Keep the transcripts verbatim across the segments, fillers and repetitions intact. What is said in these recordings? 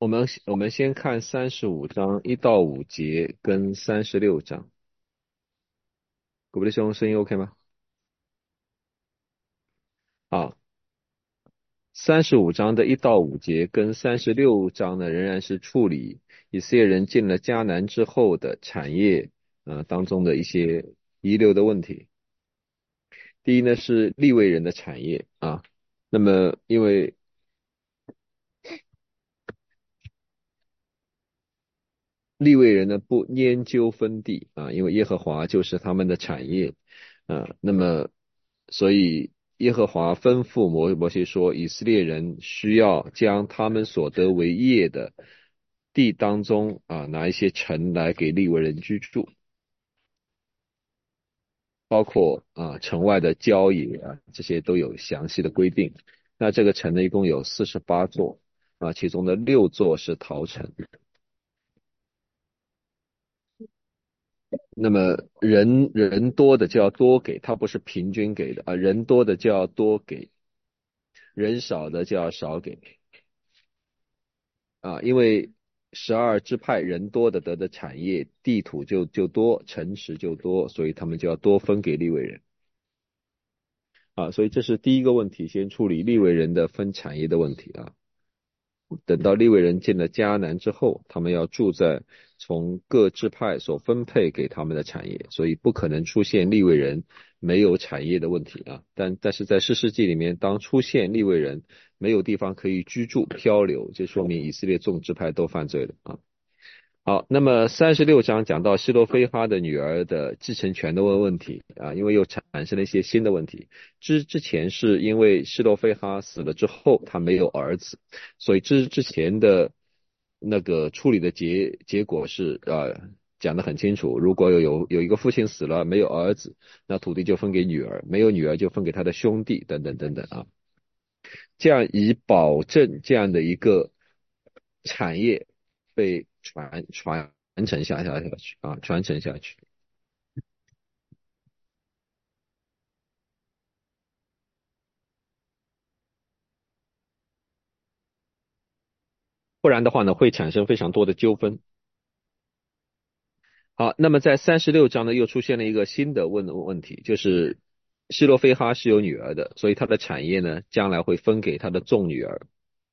我们我们先看三十五章一到五节跟三十六章，古布的兄声音 OK 吗？啊，三十五章的一到五节跟三十六章呢，仍然是处理以色列人进了迦南之后的产业呃当中的一些遗留的问题。第一呢是利未人的产业啊，那么因为利未人呢不拈阄分地啊，因为耶和华就是他们的产业啊。那么，所以耶和华吩咐摩摩西说，以色列人需要将他们所得为业的地当中啊，拿一些城来给利未人居住，包括啊城外的郊野啊，这些都有详细的规定。那这个城呢，一共有四十八座啊，其中的六座是陶城。那么人人多的就要多给，它不是平均给的啊，人多的就要多给，人少的就要少给啊，因为十二支派人多的得的产业地土就就多，城池就多，所以他们就要多分给利未人啊，所以这是第一个问题，先处理利未人的分产业的问题啊。等到利未人进了迦南之后，他们要住在从各支派所分配给他们的产业，所以不可能出现利未人没有产业的问题啊。但但是在士世记里面，当出现利未人没有地方可以居住、漂流，就说明以色列众支派都犯罪了啊。好，那么三十六章讲到希罗非哈的女儿的继承权的问问题啊，因为又产生了一些新的问题。之之前是因为希罗非哈死了之后，他没有儿子，所以之之前的那个处理的结结果是呃讲得很清楚，如果有有有一个父亲死了没有儿子，那土地就分给女儿，没有女儿就分给他的兄弟等等等等啊。这样以保证这样的一个产业被传传承下下下去啊，传承下去。不然的话呢，会产生非常多的纠纷。好，那么在三十六章呢，又出现了一个新的问问题，就是希罗非哈是有女儿的，所以他的产业呢，将来会分给他的众女儿。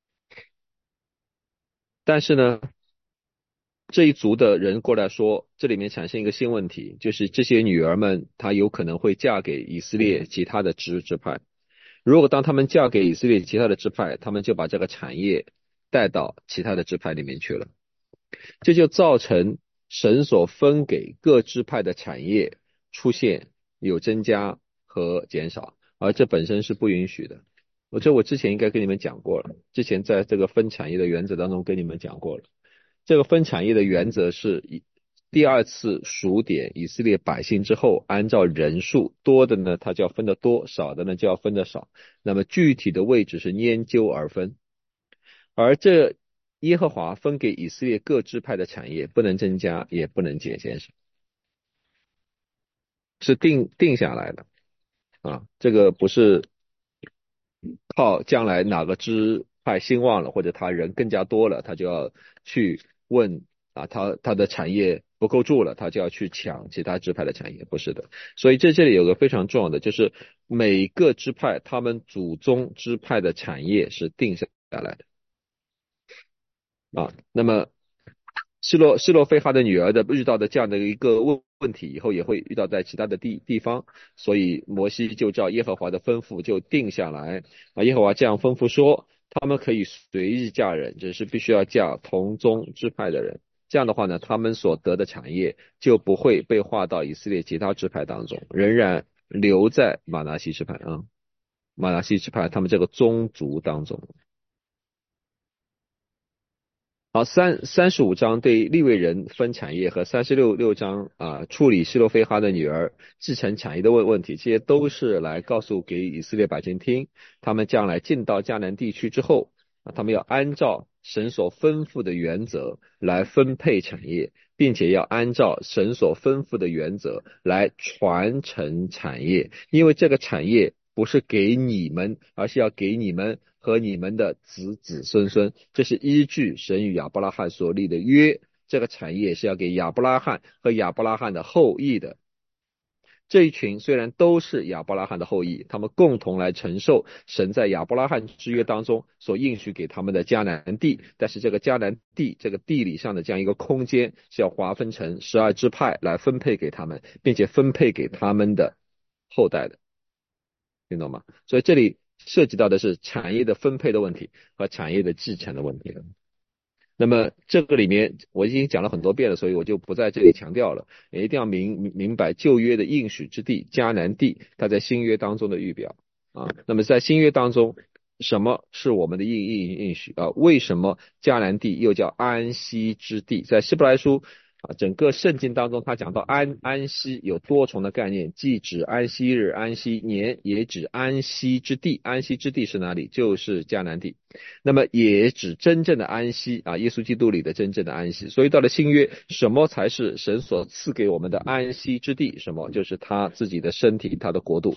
但是呢，这一族的人过来说，这里面产生一个新问题，就是这些女儿们，她有可能会嫁给以色列其他的支支派。如果当他们嫁给以色列其他的支派，他们就把这个产业带到其他的支派里面去了，这就造成神所分给各支派的产业出现有增加和减少，而这本身是不允许的。我这我之前应该跟你们讲过了，之前在这个分产业的原则当中跟你们讲过了。这个分产业的原则是以第二次数点以色列百姓之后，按照人数多的呢，它就要分得多；少的呢，就要分得少。那么具体的位置是拈阄而分。而这耶和华分给以色列各支派的产业，不能增加，也不能减减少，是定定下来的啊。这个不是靠将来哪个支派兴旺了，或者他人更加多了，他就要去问啊，他他的产业不够住了，他就要去抢其他支派的产业，不是的。所以这这里有个非常重要的，就是每个支派他们祖宗支派的产业是定下来的啊。那么希洛希洛非哈的女儿的遇到的这样的一个问问题，以后也会遇到在其他的地地方，所以摩西就照耶和华的吩咐就定下来啊。耶和华这样吩咐说，他们可以随意嫁人，只是必须要嫁同宗支派的人。这样的话呢，他们所得的产业就不会被划到以色列其他支派当中，仍然留在马拿西支派啊，马拿西支派他们这个宗族当中。好，三三十五章对利未人分产业和三十六六章啊处理希罗非哈的女儿继承产业的问问题，这些都是来告诉给以色列百姓听，他们将来进到迦南地区之后啊，他们要按照神所吩咐的原则来分配产业，并且要按照神所吩咐的原则来传承产业，因为这个产业不是给你们，而是要给你们和你们的子子孙孙。这是依据神与亚伯拉罕所立的约，这个产业是要给亚伯拉罕和亚伯拉罕的后裔的。这一群虽然都是亚伯拉罕的后裔，他们共同来承受神在亚伯拉罕之约当中所应许给他们的迦南地，但是这个迦南地这个地理上的这样一个空间是要划分成十二支派来分配给他们，并且分配给他们的后代的，听懂吗？所以这里涉及到的是产业的分配的问题和产业的继承的问题了。那么这个里面我已经讲了很多遍了，所以我就不在这里强调了。也一定要明明白旧约的应许之地迦南地，它在新约当中的预表啊。那么在新约当中，什么是我们的应应应许啊？为什么迦南地又叫安息之地？在希伯来书啊，整个圣经当中，它讲到安安息有多重的概念，既指安息日、安息年，也指安息之地。安息之地是哪里？就是迦南地。那么也指真正的安息啊，耶稣基督里的真正的安息。所以到了新约，什么才是神所赐给我们的安息之地？什么？就是他自己的身体，他的国度。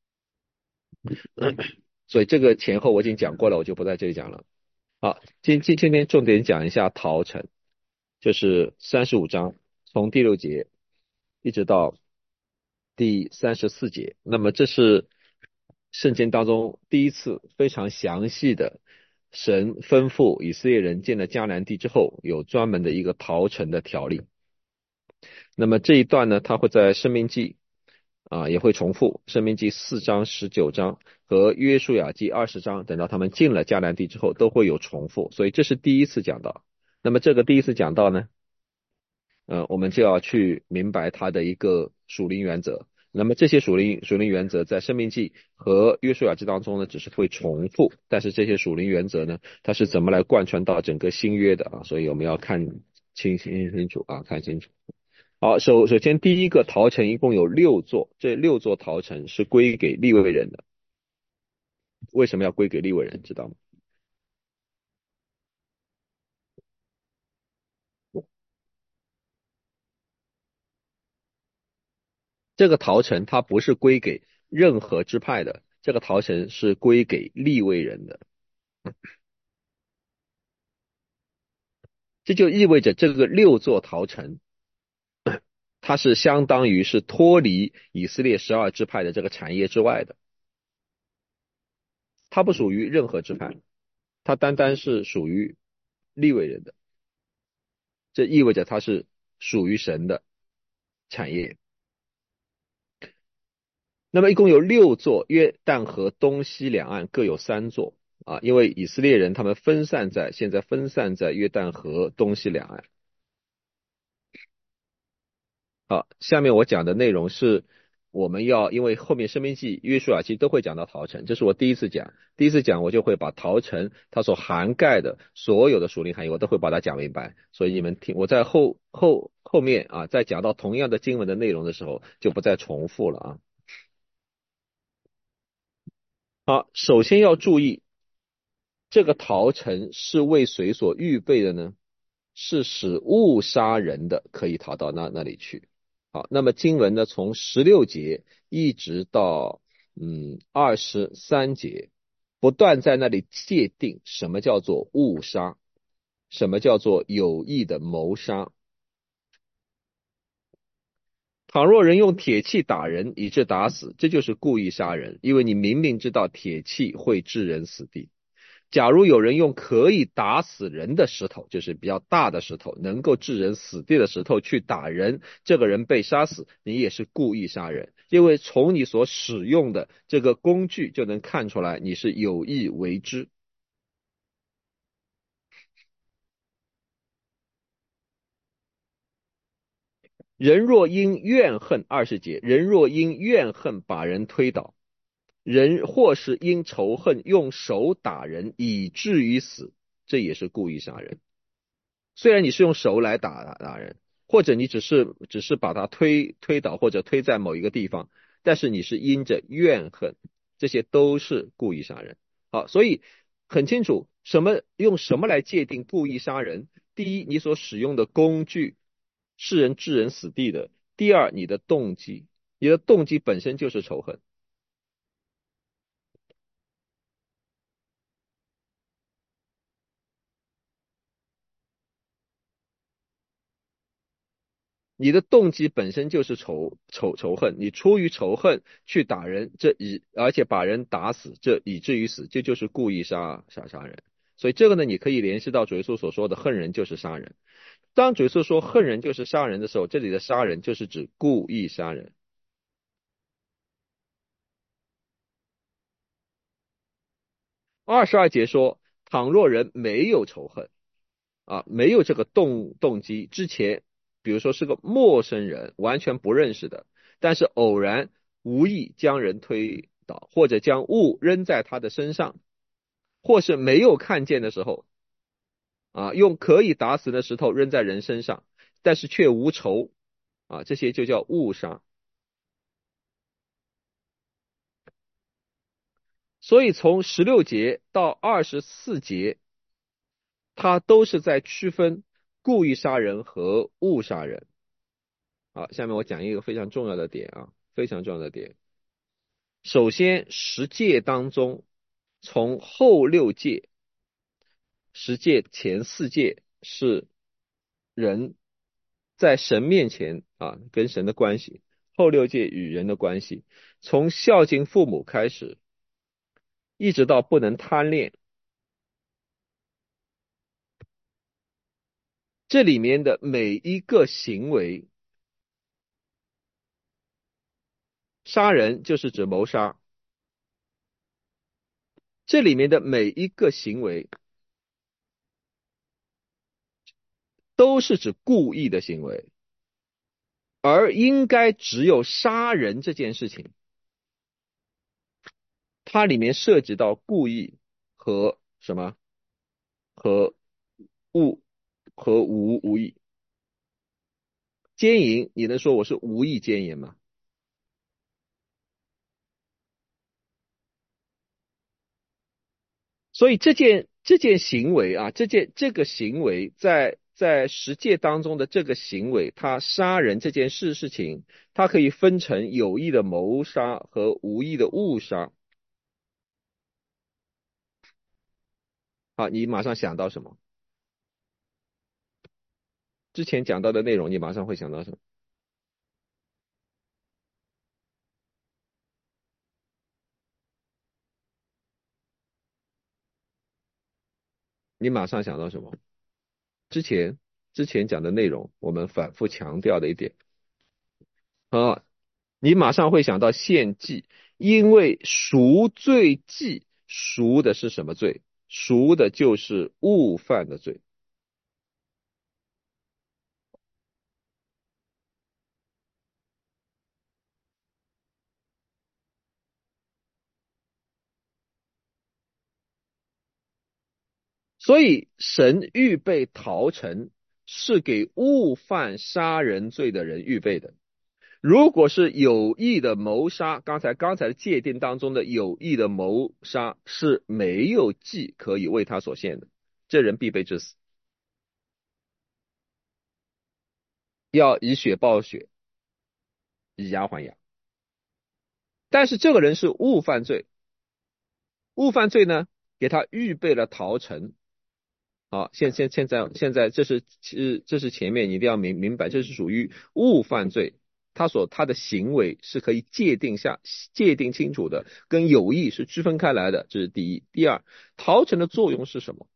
所以这个前后我已经讲过了，我就不在这里讲了。好，今今今天重点讲一下逃城，就是三十五章，从第六节一直到第三十四节。那么这是圣经当中第一次非常详细的，神吩咐以色列人进了迦南地之后，有专门的一个逃城的条例。那么这一段呢，它会在申命记啊也会重复，申命记四章、十九章和约书亚记二十章，等到他们进了迦南地之后，都会有重复。所以这是第一次讲到。那么这个第一次讲到呢，呃，我们就要去明白它的一个属灵原则。那么这些属灵属灵原则在生命记和约书亚记当中呢，只是会重复，但是这些属灵原则呢，它是怎么来贯穿到整个新约的啊？所以我们要看清清清楚啊，看清楚。好，首首先第一个陶城一共有六座，这六座陶城是归给利未人的。为什么要归给利未人？知道吗？这个陶城它不是归给任何支派的，这个陶城是归给利未人的。这就意味着这个六座陶城，它是相当于是脱离以色列十二支派的这个产业之外的，它不属于任何支派，它单单是属于利未人的。这意味着它是属于神的产业。那么一共有六座，约旦河东西两岸各有三座啊，因为以色列人他们分散在现在分散在约旦河东西两岸。好，下面我讲的内容是我们要，因为后面申命记、约书亚记都会讲到陶城，这是我第一次讲，第一次讲我就会把陶城它所涵盖的所有的属灵含义，我都会把它讲明白，所以你们听，我在后后后面啊，在讲到同样的经文的内容的时候，就不再重复了啊。好，首先要注意，这个陶城是为谁所预备的呢？是使误杀人的可以逃到那那里去。好，那么经文呢，从十六节一直到嗯二十三节，不断在那里界定什么叫做误杀，什么叫做有意的谋杀。倘若人用铁器打人以致打死，这就是故意杀人，因为你明明知道铁器会致人死地。假如有人用可以打死人的石头，就是比较大的石头，能够致人死地的石头去打人，这个人被杀死，你也是故意杀人，因为从你所使用的这个工具就能看出来你是有意为之。人若因怨恨，二十节，人若因怨恨把人推倒，人或是因仇恨用手打人以至于死，这也是故意杀人。虽然你是用手来打打人，或者你只是只是把他推推倒或者推在某一个地方，但是你是因着怨恨，这些都是故意杀人。好，所以很清楚什么用什么来界定故意杀人。第一，你所使用的工具是人致人死地的；第二，你的动机，你的动机本身就是仇恨。 你的动机本身就是仇仇仇恨，你出于仇恨去打人，这以而且把人打死，这以至于死，这就是故意杀杀杀人。所以这个呢，你可以联系到主耶稣所说的恨人就是杀人。当主耶稣说恨人就是杀人的时候，这里的杀人就是指故意杀人。二十二节说，倘若人没有仇恨啊，没有这个动动机，之前比如说是个陌生人，完全不认识的，但是偶然无意将人推倒，或者将物扔在他的身上，或是没有看见的时候啊，用可以打死的石头扔在人身上，但是却无仇啊，这些就叫误杀。所以从十六节到二十四节，它都是在区分故意杀人和误杀人。好，下面我讲一个非常重要的点啊，非常重要的点。首先，十诫当中，从后六诫，十诫前四诫是人在神面前啊跟神的关系，后六诫与人的关系，从孝敬父母开始，一直到不能贪恋，这里面的每一个行为，杀人就是指谋杀，这里面的每一个行为都是指故意的行为。而应该只有杀人这件事情，它里面涉及到故意和什么和误和无无意。奸淫，你能说我是无意奸淫吗？所以这件这件行为啊，这件这个行为在在实践当中的这个行为，他杀人这件事事情，它可以分成有意的谋杀和无意的误杀。好，你马上想到什么？之前讲到的内容，你马上会想到什么？你马上想到什么？之前之前讲的内容，我们反复强调的一点啊，你马上会想到献祭，因为赎罪祭赎的是什么罪？赎的就是误犯的罪。所以神预备逃城是给误犯杀人罪的人预备的。如果是有意的谋杀，刚才刚才的界定当中的有意的谋杀是没有祭可以为他所献的，这人必被致死，要以血报血，以牙还牙。但是这个人是误犯罪，误犯罪呢，给他预备了逃城。好，现现现在现在这是是这是前面你一定要明明白，这是属于误犯罪，他所他的行为是可以界定下界定清楚的，跟有意是区分开来的，这是第一。第二，逃城的作用是什么？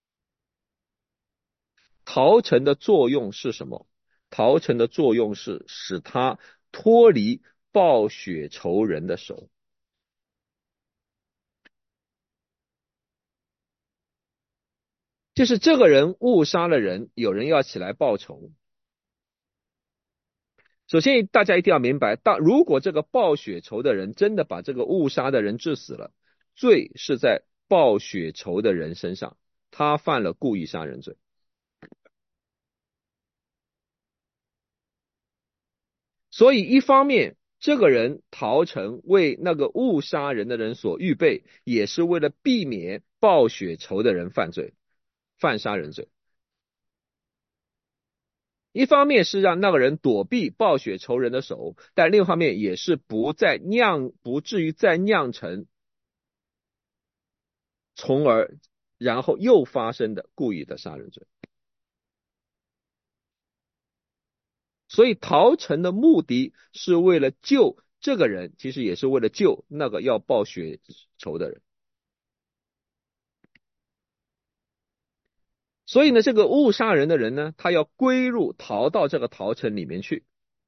逃城的作用是什么？逃城的作用是使他脱离暴雪仇人的手。就是这个人误杀了人，有人要起来报仇。首先，大家一定要明白，当如果这个报血仇的人真的把这个误杀的人致死了，罪是在报血仇的人身上，他犯了故意杀人罪。所以，一方面，这个人逃城为那个误杀人的人所预备，也是为了避免报血仇的人犯罪，犯杀人罪。一方面是让那个人躲避暴雪仇人的手，但另一方面也是不再酿，不至于再酿成，从而然后又发生的故意的杀人罪。 所以逃城的目的是为了救这个人，其实也是为了救那个要报血仇的人。所以呢，这个误杀人的人呢，他要归入逃到这个逃城里面去。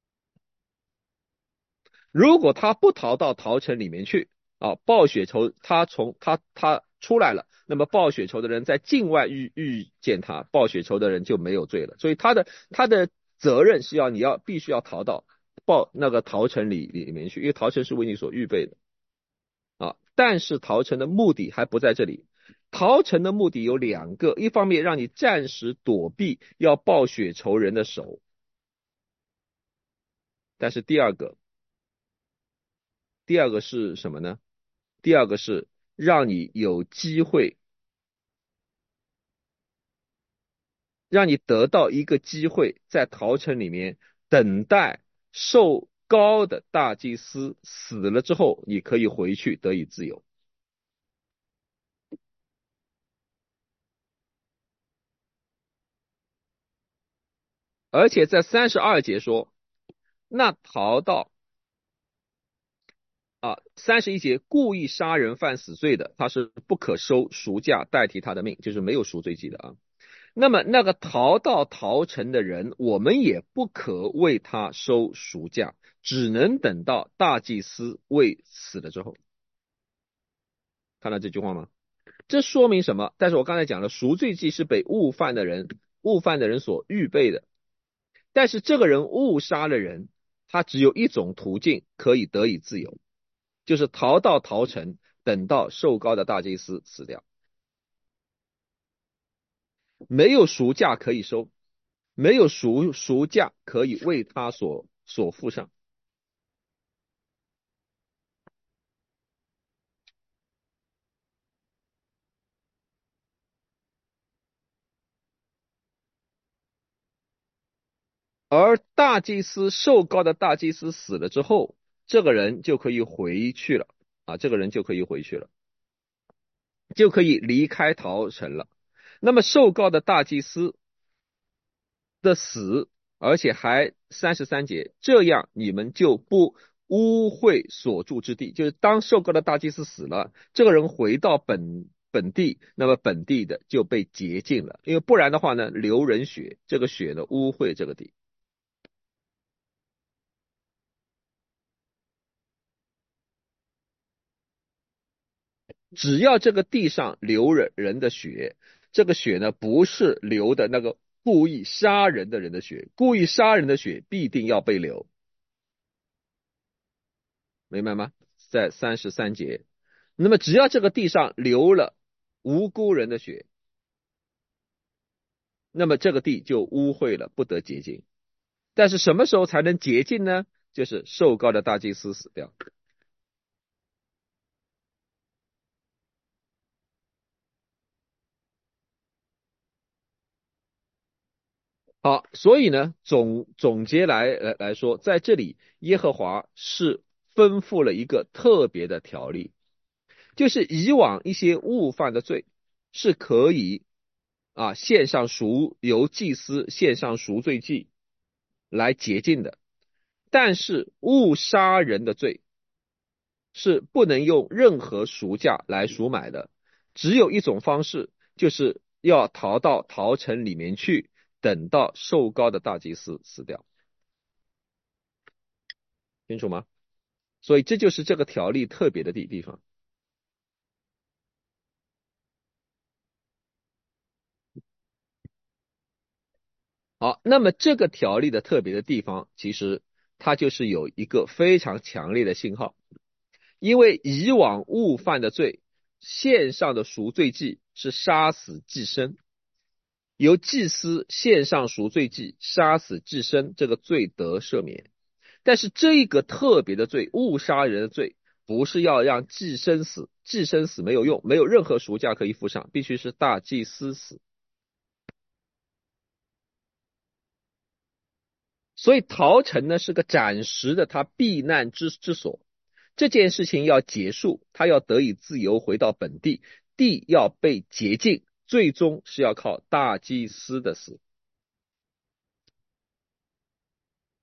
如果他不逃到逃城里面去，啊，报血仇他从他他出来了，那么报血仇的人在境外遇遇见他，报血仇的人就没有罪了。所以他的他的责任是要你要必须要逃到报那个逃城里里面去，因为逃城是为你所预备的啊。但是逃城的目的还不在这里，逃城的目的有两个，一方面让你暂时躲避要报血仇人的手，但是第二个第二个是什么呢？第二个是让你有机会，让你得到一个机会，在逃城里面等待受膏的大祭司死了之后，你可以回去得以自由。而且在三十二节说，那逃到啊，三十一节故意杀人犯死罪的，他是不可收赎价代替他的命，就是没有赎罪记的啊。那么那个逃到逃城的人，我们也不可为他收赎价，只能等到大祭司为死了之后。看到这句话吗？这说明什么？但是我刚才讲了，赎罪祭是被误犯的人误犯的人所预备的，但是这个人误杀了人，他只有一种途径可以得以自由，就是逃到逃城，等到受膏的大祭司死掉，没有赎价可以收，没有赎赎价可以为他所所付上。而大祭司受膏的大祭司死了之后，这个人就可以回去了啊，这个人就可以回去了，就可以离开陶城了。那么受膏的大祭司的死，而且还三十三节，这样你们就不污秽所住之地。就是当受膏的大祭司死了，这个人回到本本地，那么本地的就被洁净了，因为不然的话呢，流人血，这个血呢污秽这个地。只要这个地上流人人的血，这个血呢不是流的那个故意杀人的人的血，故意杀人的血必定要被流，明白吗？在三十三节，那么只要这个地上流了无辜人的血，那么这个地就污秽了，不得洁净。但是什么时候才能洁净呢？就是受膏的大祭司死掉。好，所以呢，总总结来来来说，在这里耶和华是吩咐了一个特别的条例，就是以往一些误犯的罪是可以啊献上赎由祭司献上赎罪祭来洁净的，但是误杀人的罪是不能用任何赎价来赎买的，只有一种方式，就是要逃到逃城里面去，等到受膏的大祭司死掉，清楚吗？所以这就是这个条例特别的地地方。好，那么这个条例的特别的地方，其实它就是有一个非常强烈的信号，因为以往误犯的罪，献上的赎罪祭是杀死祭牲，由祭司献上赎罪祭，杀死祭牲，这个罪得赦免。但是这个特别的罪，误杀人的罪，不是要让祭牲死，祭牲死没有用，没有任何赎价可以付上，必须是大祭司死。所以逃城呢是个暂时的他避难之之所，这件事情要结束，他要得以自由回到本地，地要被洁净，最终是要靠大祭司的死。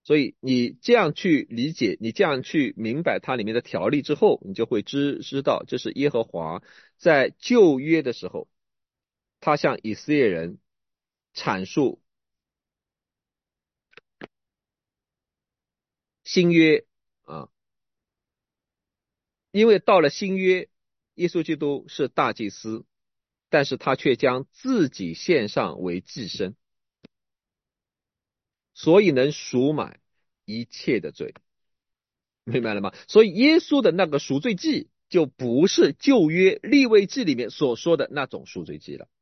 所以你这样去理解，你这样去明白它里面的条例之后，你就会知知道这是耶和华在旧约的时候，他向以色列人阐述新约啊，因为到了新约，耶稣基督是大祭司，但是他却将自己献上为祭牲，所以能赎买一切的罪。明白了吗？所以耶稣的那个赎罪祭就不是旧约利未记里面所说的那种赎罪祭了，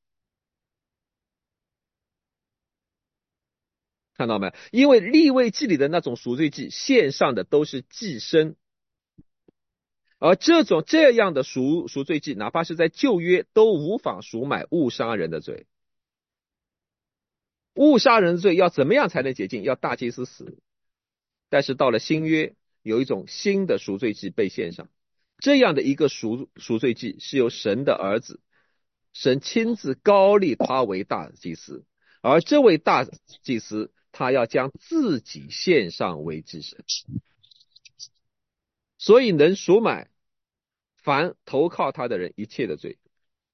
看到没？因为利未记里的那种赎罪祭献上的都是祭牲，而这种这样的赎赎罪祭，哪怕是在旧约都无法赎买误杀人的罪。误杀人的罪要怎么样才能洁净？要大祭司死。但是到了新约，有一种新的赎罪祭被献上，这样的一个赎赎罪祭是由神的儿子，神亲自高立他为大祭司，而这位大祭司他要将自己献上为祭神，所以能赎买凡投靠他的人一切的罪。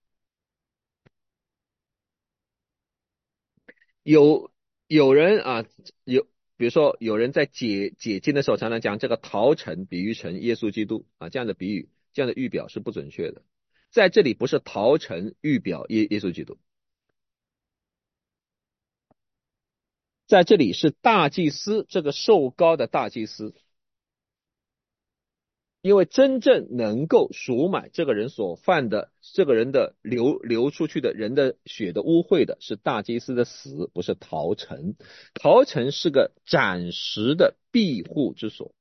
有有人啊，有比如说有人在解解经的时候，常常讲这个陶城比喻成耶稣基督啊，这样的比喻，这样的预表是不准确的。在这里不是陶城预表耶耶稣基督，在这里是大祭司，这个受膏的大祭司，因为真正能够赎买这个人所犯的这个人的流流出去的人的血的污秽的是大祭司的死，不是陶城。陶城是个暂时的庇护之所。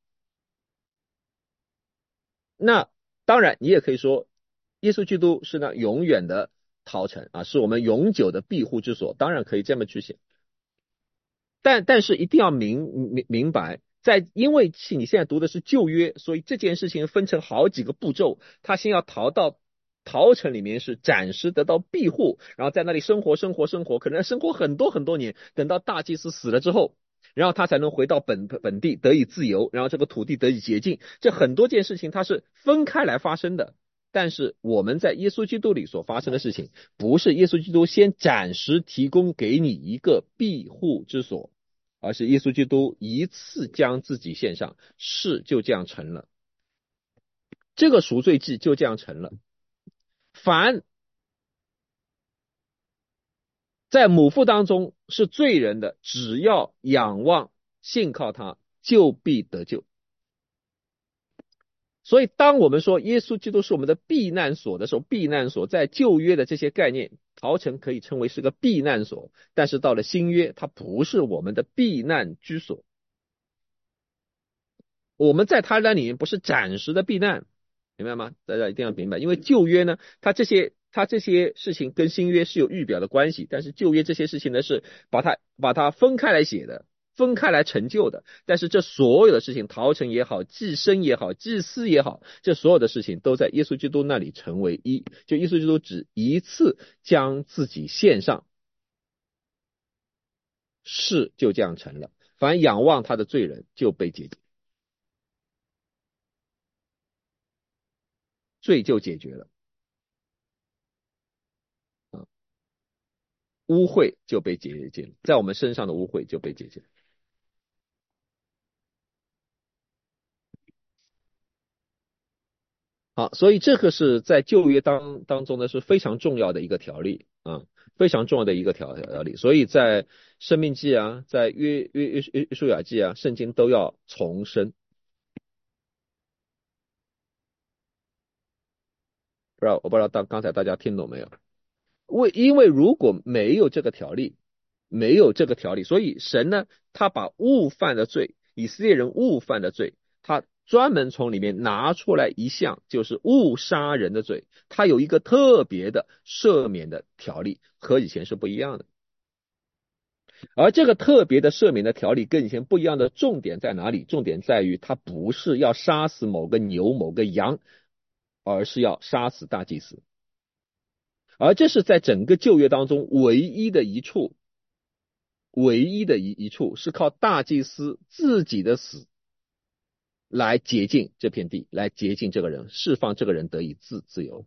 那当然，你也可以说，耶稣基督是那永远的陶城啊，是我们永久的庇护之所。当然可以这么去想。但但是一定要明明明白，在因为你现在读的是旧约，所以这件事情分成好几个步骤。他先要逃到逃城里面，是暂时得到庇护，然后在那里生活生活生活，可能生活很多很多年，等到大祭司死了之后，然后他才能回到本本地得以自由，然后这个土地得以洁净。这很多件事情它是分开来发生的。但是我们在耶稣基督里所发生的事情，不是耶稣基督先暂时提供给你一个庇护之所，而是耶稣基督一次将自己献上，事就这样成了，这个赎罪祭就这样成了。凡在母腹当中是罪人的，只要仰望信靠他，就必得救。所以当我们说耶稣基督是我们的避难所的时候，避难所在旧约的这些概念，陶城可以称为是个避难所，但是到了新约，它不是我们的避难居所。我们在他那里面不是暂时的避难，明白吗？大家一定要明白，因为旧约呢，它这些它这些事情跟新约是有预表的关系，但是旧约这些事情呢是把它把它分开来写的，分开来成就的。但是这所有的事情，陶城也好，祭牲也好，祭司也好，这所有的事情都在耶稣基督那里成为一。就耶稣基督只一次将自己献上，事就这样成了。凡仰望他的罪人就被解决，罪就解决了。污秽就被洁净，在我们身上的污秽就被洁净。好，所以这个是在旧约当当中呢是非常重要的一个条例啊，非常重要的一个条条例。所以在生命记啊，在约约约约书亚记啊，圣经都要重申。不知道我不知道当刚才大家听懂没有？为因为如果没有这个条例，没有这个条例，所以神呢，他把误犯的罪，以色列人误犯的罪，他专门从里面拿出来一项，就是误杀人的罪，他有一个特别的赦免的条例，和以前是不一样的。而这个特别的赦免的条例跟以前不一样的重点在哪里？重点在于，他不是要杀死某个牛、某个羊，而是要杀死大祭司。而这是在整个旧约当中唯一的一处唯一的一一处是靠大祭司自己的死来洁净这片地，来洁净这个人，释放这个人得以自自由。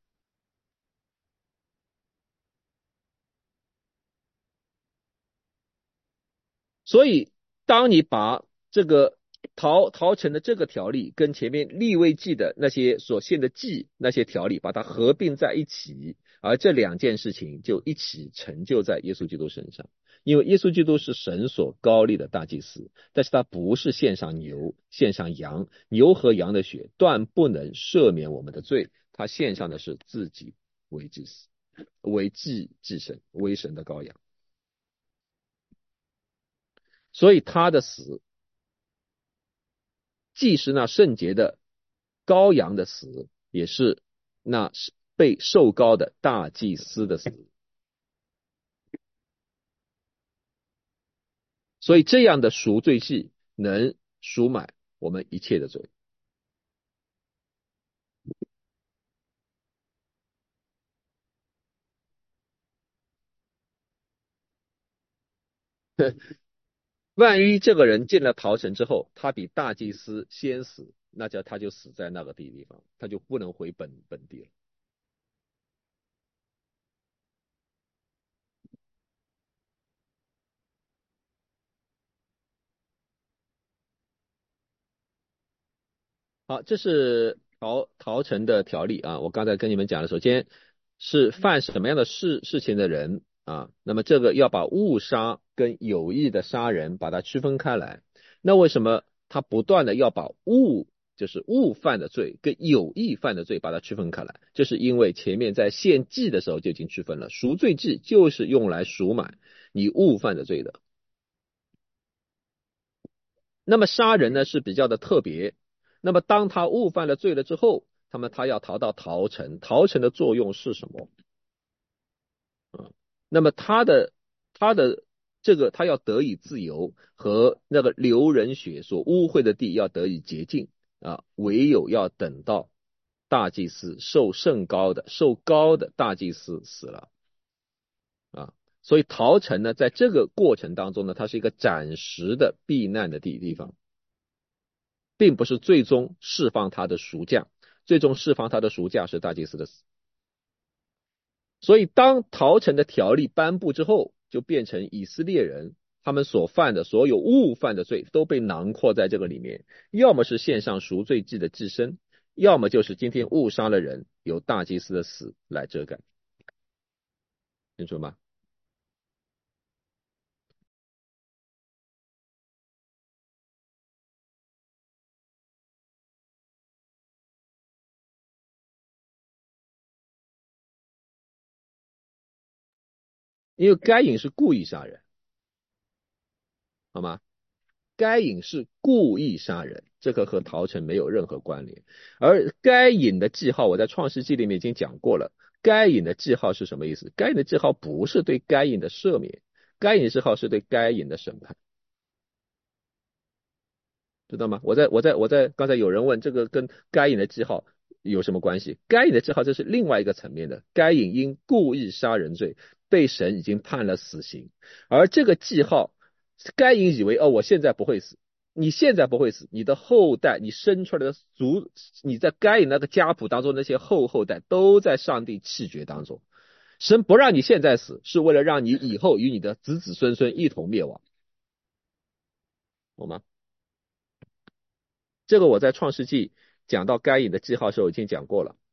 所以，当你把这个陶陶成的这个条例跟前面利未记的那些所献的祭那些条例，把它合并在一起，而这两件事情就一起成就在耶稣基督身上。因为耶稣基督是神所高立的大祭司，但是他不是献上牛、献上羊，牛和羊的血断不能赦免我们的罪，他献上的是自己为祭司，为祭祭神，为神的羔羊。所以他的死既是那圣洁的羔羊的死，也是那被受膏的大祭司的死。所以这样的赎罪祭能赎买我们一切的罪。万一这个人进了逃城之后，他比大祭司先死，那叫他就死在那个地地方，他就不能回本本地了。好，这是逃逃城的条例啊。我刚才跟你们讲了，首先是犯什么样的事事情的人啊，那么这个要把误杀跟有意的杀人把它区分开来。那为什么他不断的要把误就是误犯的罪跟有意犯的罪把它区分开来？就是因为前面在献祭的时候就已经区分了，赎罪祭就是用来赎买你误犯的罪的。那么杀人呢是比较的特别。那么当他误犯了罪了之后，那么他要逃到逃城，逃城的作用是什么？嗯，那么他的他的这个他要得以自由，和那个流人血所污秽的地要得以洁净啊，唯有要等到大祭司受圣膏的受膏的大祭司死了啊。所以逃城呢，在这个过程当中呢，它是一个暂时的避难的地地方。并不是最终释放他的赎价，最终释放他的赎价是大祭司的死。所以当逃城的条例颁布之后，就变成以色列人他们所犯的所有误犯的罪都被囊括在这个里面，要么是献上赎罪祭的祭牲，要么就是今天误杀了人，由大祭司的死来遮盖，清楚吗？因为该隐是故意杀人，好吗？该隐是故意杀人，这个和逃城没有任何关联。而该隐的记号，我在创世纪里面已经讲过了。该隐的记号是什么意思？该隐的记号不是对该隐的赦免，该隐的记号是对该隐的审判，知道吗？我在我在我在刚才有人问这个跟该隐的记号有什么关系？该隐的记号这是另外一个层面的，该隐因故意杀人罪被神已经判了死刑，而这个记号，该隐以为哦我现在不会死。你现在不会死，你的后代，你生出来的族，你在该隐那个家谱当中那些后后代都在上帝气绝当中。神不让你现在死，是为了让你以后与你的子子孙孙一同灭亡，懂吗？这个我在创世纪讲到该隐的记号的时候已经讲过了。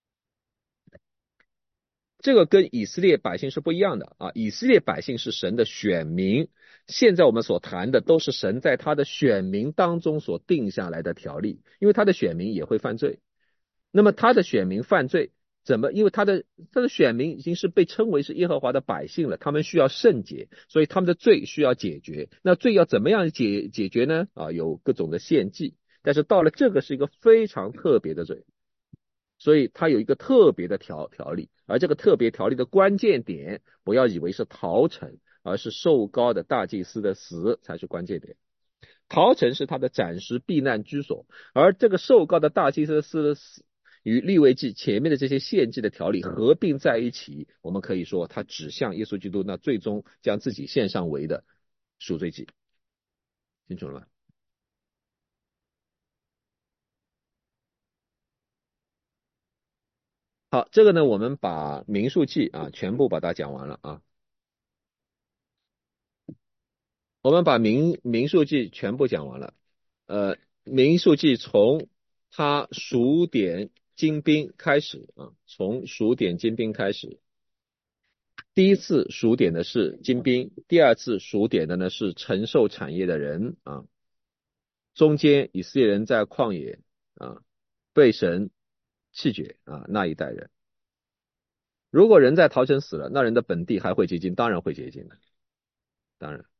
这个跟以色列百姓是不一样的啊！以色列百姓是神的选民，现在我们所谈的都是神在他的选民当中所定下来的条例，因为他的选民也会犯罪。那么他的选民犯罪怎么？因为他的他的选民已经是被称为是耶和华的百姓了，他们需要圣洁，所以他们的罪需要解决。那罪要怎么样解解决呢？啊，有各种的献祭，但是到了这个是一个非常特别的罪。所以它有一个特别的条条例，而这个特别条例的关键点，不要以为是逃城，而是受膏的大祭司的死才是关键点。逃城是他的暂时避难居所，而这个受膏的大祭司的死与利未记前面的这些献祭的条例合并在一起，我们可以说它指向耶稣基督那最终将自己献上为的赎罪祭。清楚了吗？好，这个呢，我们把民数记啊全部把它讲完了啊。我们把民民数记全部讲完了。呃，民数记从它数点精兵开始啊，从数点精兵开始。第一次数点的是精兵，第二次数点的呢是承受产业的人啊。中间以色列人在旷野啊被神弃绝啊那一代人。如果人在逃城死了，那人的本地还会洁净，当然会洁净的，当然。